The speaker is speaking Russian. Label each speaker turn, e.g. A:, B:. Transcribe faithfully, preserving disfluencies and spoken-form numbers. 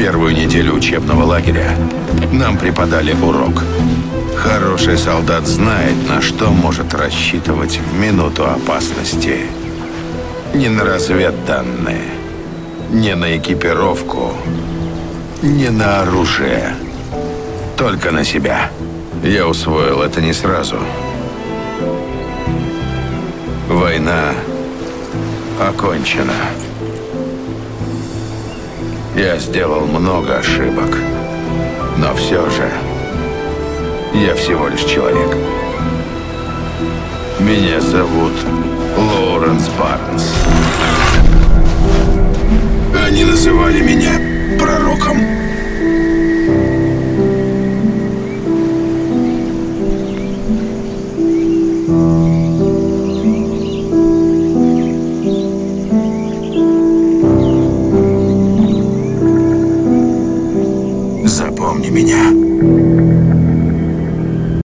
A: первую неделю учебного лагеря нам преподали урок. Хороший солдат знает, на что может рассчитывать в минуту опасности. Не на разведданные, не на экипировку, не на оружие, только на себя. Я усвоил это не сразу. Война окончена. Я сделал много ошибок, но все же я всего лишь человек. Меня зовут Лоуренс Барнс. Они называли меня пророком. Запомни меня.